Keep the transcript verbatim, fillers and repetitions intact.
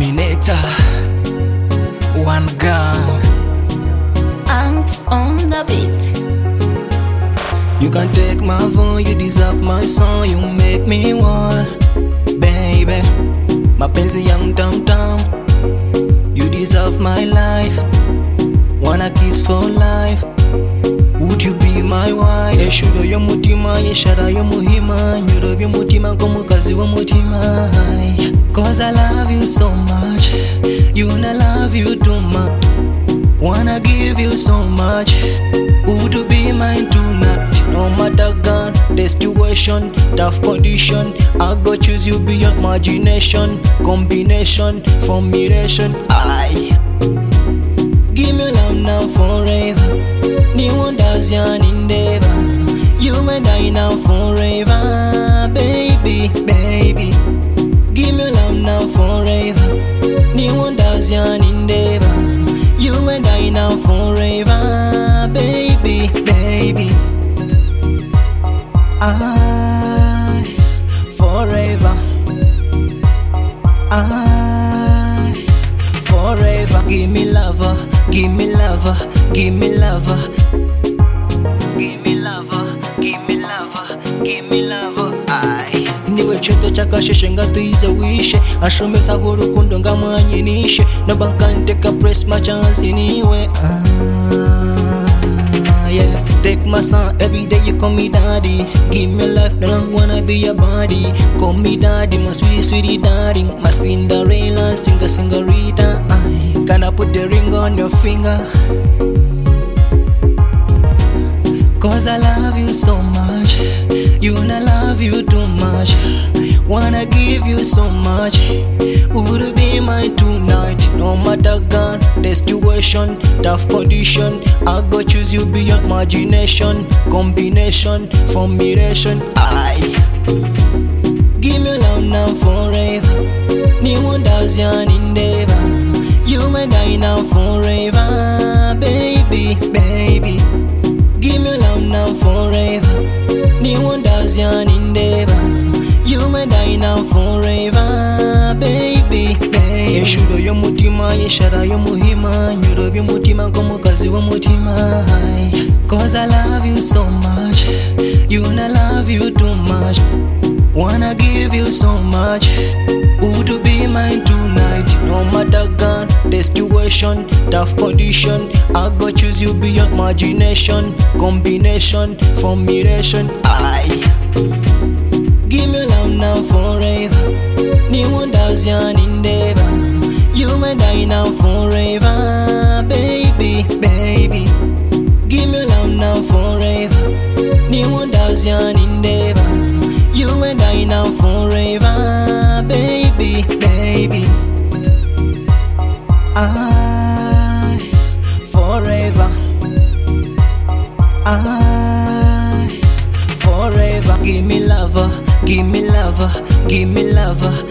Terminator, one gang. Ants on the beat. You can take my phone, you deserve my song, you make me want, baby. Mapenzi yangu tam tam, you deserve my life. Wanna kiss for life, would you be my wife? Yeshudo yo mutima, yeshara yo muhima, nyuro yo mutima komukazi wa mutima. Cause I love you so much, you na love you too much. Wanna give you so much, would you be mine tonight? No matter gun, the situation, tough condition, I go choose you beyond imagination. Combination, formulation, I give me love now forever. Ni wonders yan endeavor. You and I now forever, baby, baby. Give me love now forever. Ni wonders yan endeavor. You and I now forever, baby, baby. I forever, I forever. Give me lover, give me lover, give me lover, give me lover, give me lover, give me lover. I niwe choto chakasheshe ngatuize wishe ashomesa kurukundo ngamwanyinishe nobankanteka press machansi niwe. Ah, yeah. Take my son every day, you call me daddy. Give me life, no long wanna be your body. Call me daddy, my sweetie, sweetie daddy. My Cinderella, singer, singerita. I can I put the ring on your finger? Cause I love you so much, you and I love you too much. Wanna give you so much, would you be mine tonight? No matter gun, the situation, tough condition, I go choose you beyond imagination. Combination, formulation, I give me love now forever. Ni wonders yan endeavor. You and I now forever, baby, baby. Give me love now forever. Ni wonders yan endeavor. You and I now forever, baby, baby. Yeshudo yo mutima, yeshara yo muhima, nyuro yo mutima komukazi wa mutima. Cause I love you so much, you and I love you too much. Wanna give you so much, would you be mine tonight? No matter gun, the situation, tough condition, I go choose you beyond imagination. Combination, formulation, I give me love now forever. Ni wonders yan endeavor. You and I now forever, baby, baby. Give me love now forever. Ni wonders yan endeavor. You and I now forever, baby, baby. I forever, I forever. Give me lover, give me lover, give me lover.